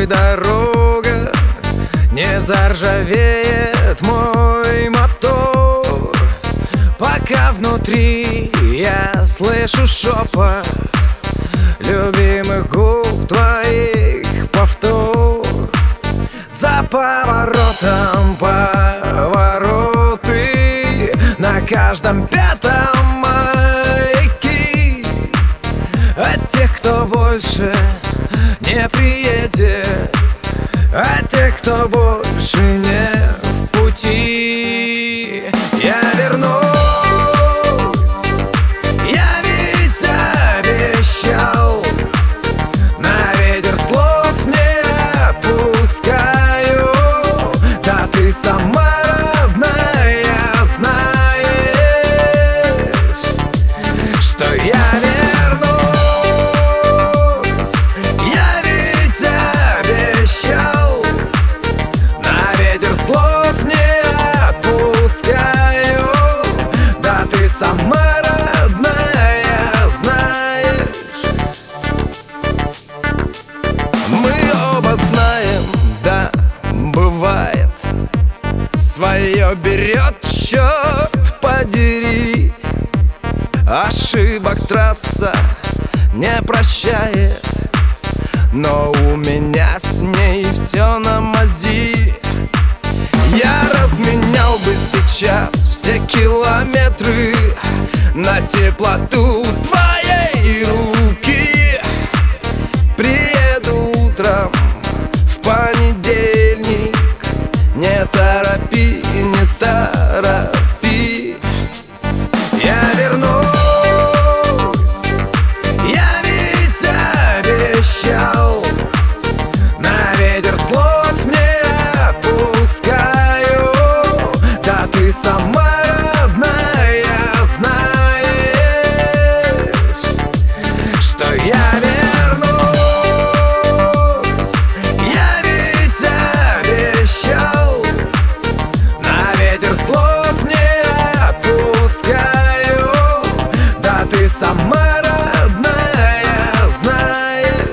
дорога, не заржавеет мой мотор, пока внутри я слышу шепот любимых губ твоих повтор. За поворотом повороты, на каждом пятом маяки от тех, кто больше не приедет, от тех, кто больше не в пути. Я вернусь, я ведь обещал, на ветер слов не отпускаю. Да ты сама родная знаешь, что я вернусь. Я ведь обещал, на ветер слов не отпускаю. Да ты сама родная знаешь. Мы оба знаем, да, бывает, свое берет, черт подери. Ошибок трасса не прощает, но у меня с ней все на мази. Я разменял бы сейчас все километры на теплоту твоей руки. Приеду утром в понедельник, не торопи, не торопи. Я вернусь, я ведь обещал, на ветер слов не отпускаю. Да ты сама родная знаешь, что я вернусь. Я ведь обещал, на ветер слов не отпускаю. Да ты сама родная знаешь.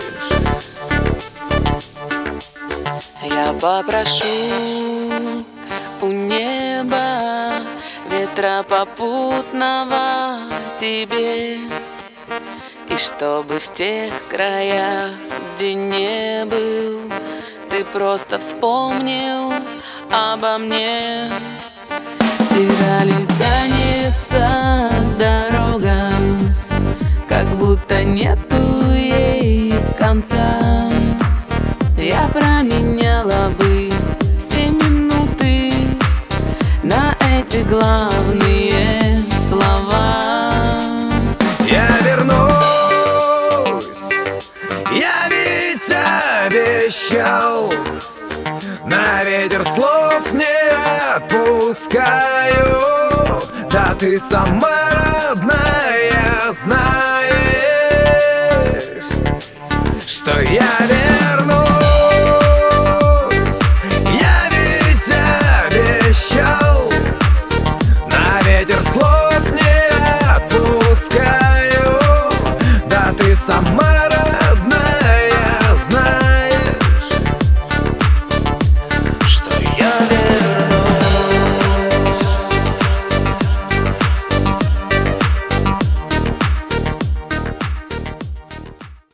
Я попрошу у неба ветра попутного тебе, и чтобы в тех краях, где не был, ты просто вспомнил обо мне. Спиралью тянется дорога, как будто нету ей конца. Я променяла бы все минуты на эти главные слова. Я вернусь, я ведь обещал, на ветер слов не отпускаю. Да ты сама родная знаешь, что я вернусь.